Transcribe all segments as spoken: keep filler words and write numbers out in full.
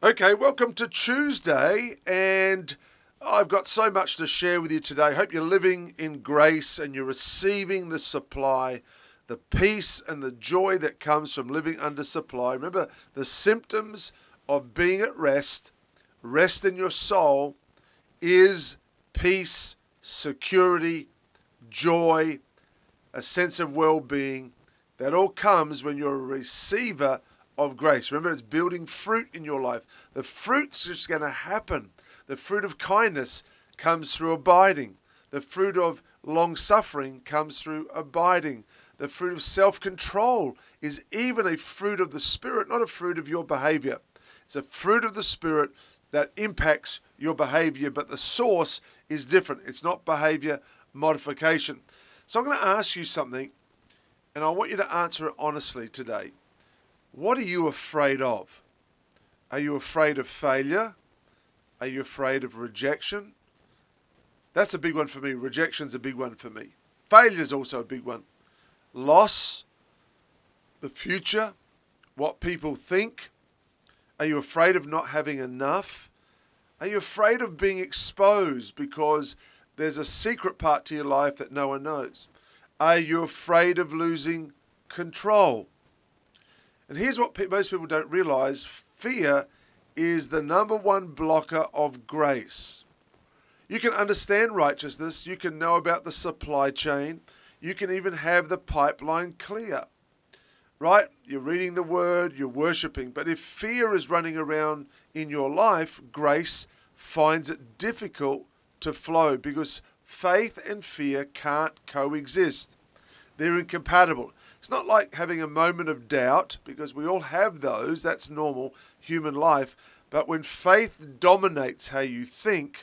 Okay, welcome to Tuesday, and I've got so much to share with you today. Hope you're living in grace and you're receiving the supply, the peace and the joy that comes from living under supply. Remember, the symptoms of being at rest, rest in your soul, is peace, security, joy, a sense of well-being. That all comes when you're a receiver of grace. Remember, it's building fruit in your life. The fruit's just going to happen. The fruit of kindness comes through abiding. The fruit of long-suffering comes through abiding. The fruit of self-control is even a fruit of the Spirit, not a fruit of your behavior. It's a fruit of the Spirit that impacts your behavior, but the source is different. It's not behavior modification. So I'm going to ask you something, and I want you to answer it honestly today. What are you afraid of? Are you afraid of failure? Are you afraid of rejection? That's a big one for me. Rejection's a big one for me. Failure's also a big one. Loss, the future, what people think. Are you afraid of not having enough? Are you afraid of being exposed because there's a secret part to your life that no one knows? Are you afraid of losing control? And here's what pe- most people don't realize. Fear is the number one blocker of grace. You can understand righteousness. You can know about the supply chain. You can even have the pipeline clear. Right? You're reading the word, you're worshiping. But if fear is running around in your life, grace finds it difficult to flow because faith and fear can't coexist. They're incompatible. It's not like having a moment of doubt, because we all have those. That's normal human life. But when faith dominates how you think,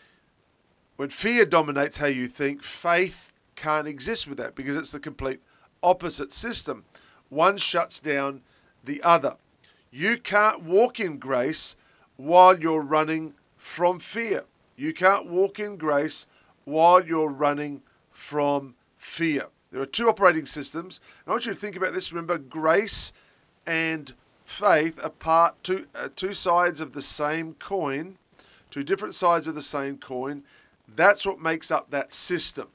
when fear dominates how you think, faith can't exist with that because it's the complete opposite system. One shuts down the other. You can't walk in grace while you're running from fear. You can't walk in grace while you're running from fear. There are two operating systems. I want you to think about this. Remember, grace and faith are part two, uh, two sides of the same coin, two different sides of the same coin. That's what makes up that system.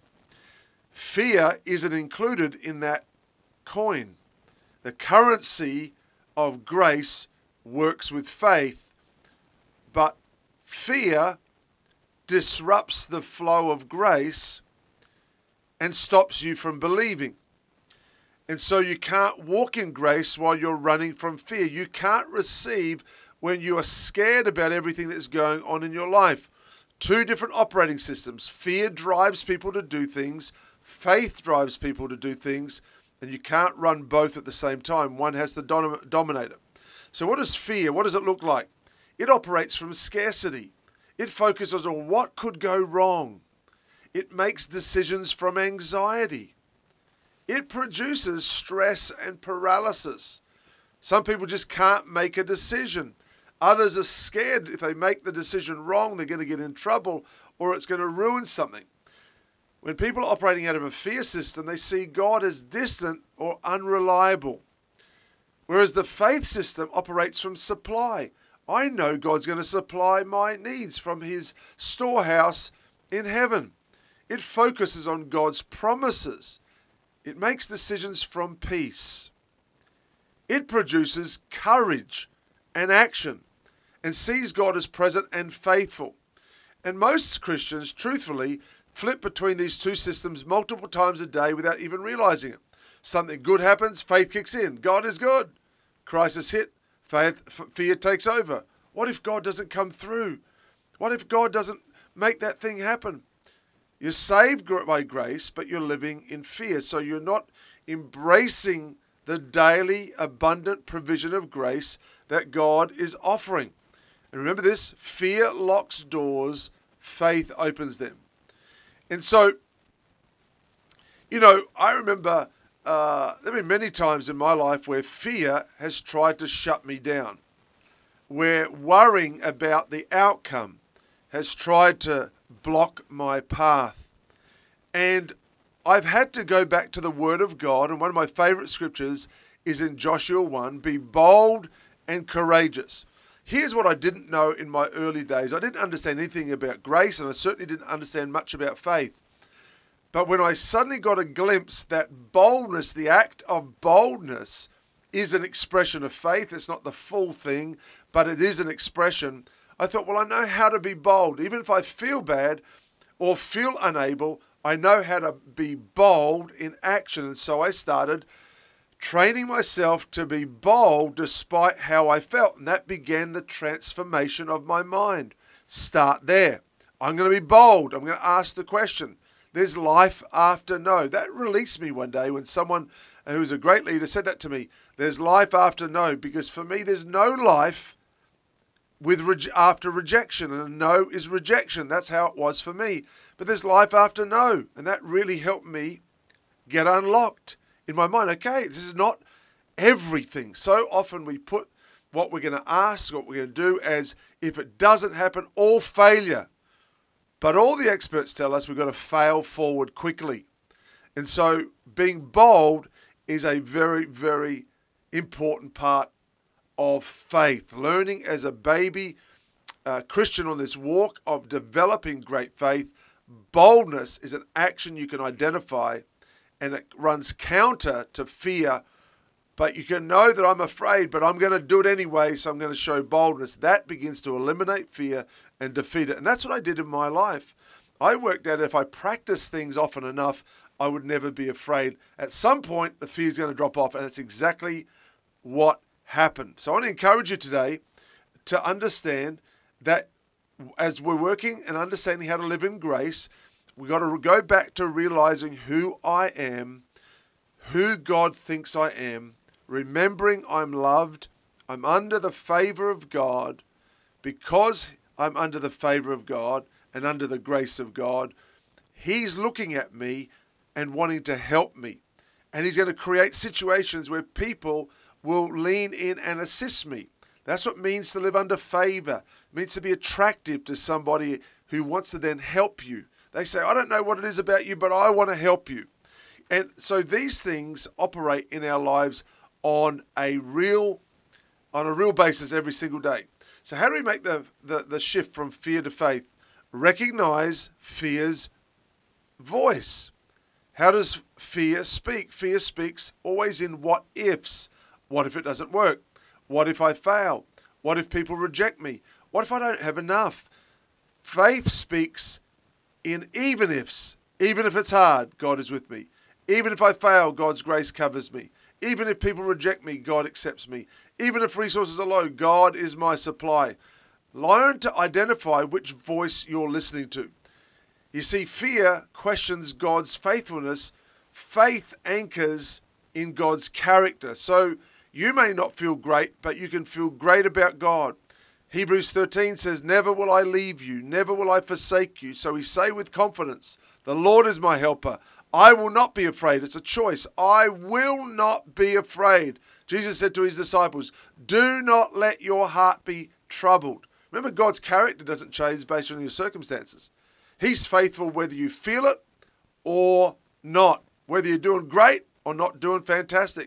Fear isn't included in that coin. The currency of grace works with faith, but fear disrupts the flow of grace and stops you from believing. And so you can't walk in grace while you're running from fear. You can't receive when you are scared about everything that's going on in your life. Two different operating systems. Fear drives people to do things. Faith drives people to do things. And you can't run both at the same time. One has to dom- dominate it. So what is fear? What does it look like? It operates from scarcity. It focuses on what could go wrong. It makes decisions from anxiety. It produces stress and paralysis. Some people just can't make a decision. Others are scared if they make the decision wrong, they're going to get in trouble or it's going to ruin something. When people are operating out of a fear system, they see God as distant or unreliable. Whereas the faith system operates from supply. I know God's going to supply my needs from his storehouse in heaven. It focuses on God's promises. It makes decisions from peace. It produces courage and action and sees God as present and faithful. And most Christians, truthfully, flip between these two systems multiple times a day without even realizing it. Something good happens, faith kicks in. God is good. Crisis hit, faith, fear takes over. What if God doesn't come through? What if God doesn't make that thing happen? You're saved by grace, but you're living in fear. So you're not embracing the daily abundant provision of grace that God is offering. And remember this, fear locks doors, faith opens them. And so, you know, I remember uh, there have been many times in my life where fear has tried to shut me down, where worrying about the outcome has tried to block my path. And I've had to go back to the Word of God, and one of my favorite scriptures is in Joshua one, be bold and courageous. Here's what I didn't know in my early days. I didn't understand anything about grace, and I certainly didn't understand much about faith. But when I suddenly got a glimpse that boldness, the act of boldness, is an expression of faith. It's not the full thing, but it is an expression. I thought, well, I know how to be bold. Even if I feel bad or feel unable, I know how to be bold in action. And so I started training myself to be bold despite how I felt. And that began the transformation of my mind. Start there. I'm going to be bold. I'm going to ask the question. There's life after no. That released me one day when someone who was a great leader said that to me. There's life after no, because for me, there's no life with re- after rejection, and a no is rejection. That's how it was for me. But there's life after no, and that really helped me get unlocked in my mind. Okay, this is not everything. So often we put what we're going to ask, what we're going to do, as if it doesn't happen, all failure. But all the experts tell us we've got to fail forward quickly. And so being bold is a very, very important part of faith. Learning as a baby uh, Christian on this walk of developing great faith, boldness is an action you can identify, and it runs counter to fear. But you can know that I'm afraid, but I'm going to do it anyway, so I'm going to show boldness. That begins to eliminate fear and defeat it. And that's what I did in my life. I worked out if I practiced things often enough, I would never be afraid. At some point, the fear is going to drop off, and that's exactly what happened. So I want to encourage you today to understand that as we're working and understanding how to live in grace, we've got to go back to realizing who I am, who God thinks I am, remembering I'm loved, I'm under the favor of God. Because I'm under the favor of God and under the grace of God, He's looking at me and wanting to help me. And He's going to create situations where people will lean in and assist me. That's what it means to live under favor. It means to be attractive to somebody who wants to then help you. They say, I don't know what it is about you, but I want to help you. And so these things operate in our lives on a real, on a real basis every single day. So how do we make the, the, the shift from fear to faith? Recognize fear's voice. How does fear speak? Fear speaks always in what ifs. What if it doesn't work? What if I fail? What if people reject me? What if I don't have enough? Faith speaks in even ifs. Even if it's hard, God is with me. Even if I fail, God's grace covers me. Even if people reject me, God accepts me. Even if resources are low, God is my supply. Learn to identify which voice you're listening to. You see, fear questions God's faithfulness. Faith anchors in God's character. So you may not feel great, but you can feel great about God. Hebrews thirteen says, never will I leave you, never will I forsake you. So we say with confidence, the Lord is my helper. I will not be afraid. It's a choice. I will not be afraid. Jesus said to his disciples, do not let your heart be troubled. Remember, God's character doesn't change based on your circumstances. He's faithful whether you feel it or not, whether you're doing great or not doing fantastic.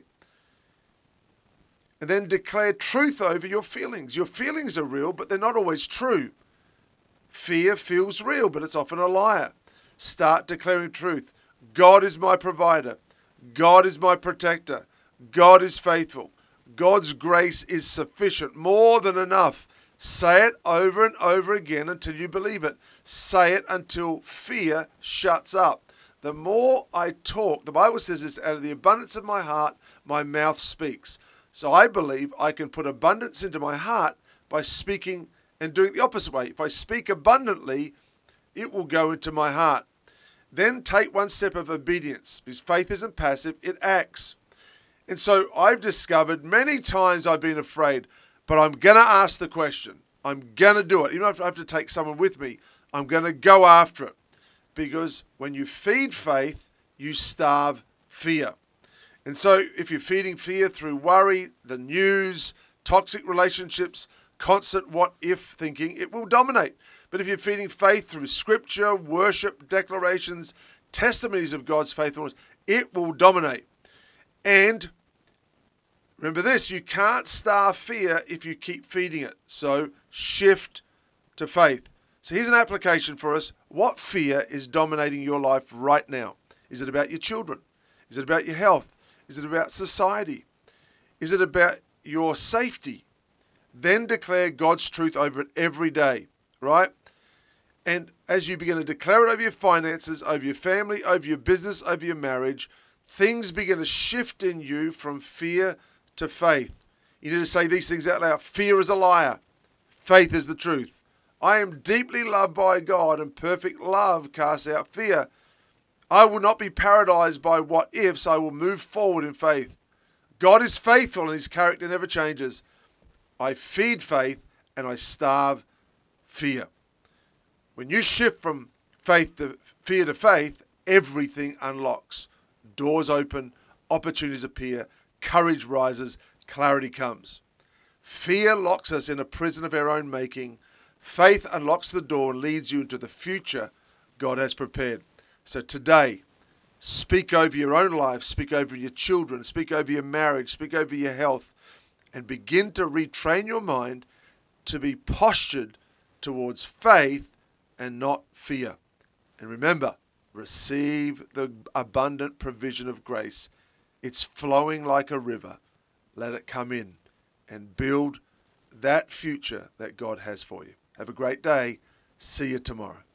And then declare truth over your feelings. Your feelings are real, but they're not always true. Fear feels real, but it's often a liar. Start declaring truth. God is my provider. God is my protector. God is faithful. God's grace is sufficient, more than enough. Say it over and over again until you believe it. Say it until fear shuts up. The more I talk, the Bible says this, out of the abundance of my heart, my mouth speaks. So I believe I can put abundance into my heart by speaking and doing it the opposite way. If I speak abundantly, it will go into my heart. Then take one step of obedience, because faith isn't passive, it acts. And so I've discovered many times I've been afraid, but I'm going to ask the question. I'm going to do it. Even if I have to take someone with me, I'm going to go after it. Because when you feed faith, you starve fear. And so if you're feeding fear through worry, the news, toxic relationships, constant what-if thinking, it will dominate. But if you're feeding faith through scripture, worship, declarations, testimonies of God's faithfulness, it will dominate. And Remember this, you can't starve fear if you keep feeding it. So shift to faith. So here's an application for us. What fear is dominating your life right now? Is it about your children? Is it about your health? Is it about society? Is it about your safety? Then declare God's truth over it every day, right? And as you begin to declare it over your finances, over your family, over your business, over your marriage, things begin to shift in you from fear to faith. You need to say these things out loud. Fear is a liar. Faith is the truth. I am deeply loved by God, and perfect love casts out fear. I will not be paralyzed by what ifs. I will move forward in faith. God is faithful and his character never changes. I feed faith and I starve fear. When you shift from faith to fear to faith, everything unlocks. Doors open, opportunities appear, courage rises, clarity comes. Fear locks us in a prison of our own making. Faith unlocks the door and leads you into the future God has prepared. So today, speak over your own life, speak over your children, speak over your marriage, speak over your health, and begin to retrain your mind to be postured towards faith and not fear. And remember, receive the abundant provision of grace. It's flowing like a river. Let it come in and build that future that God has for you. Have a great day. See you tomorrow.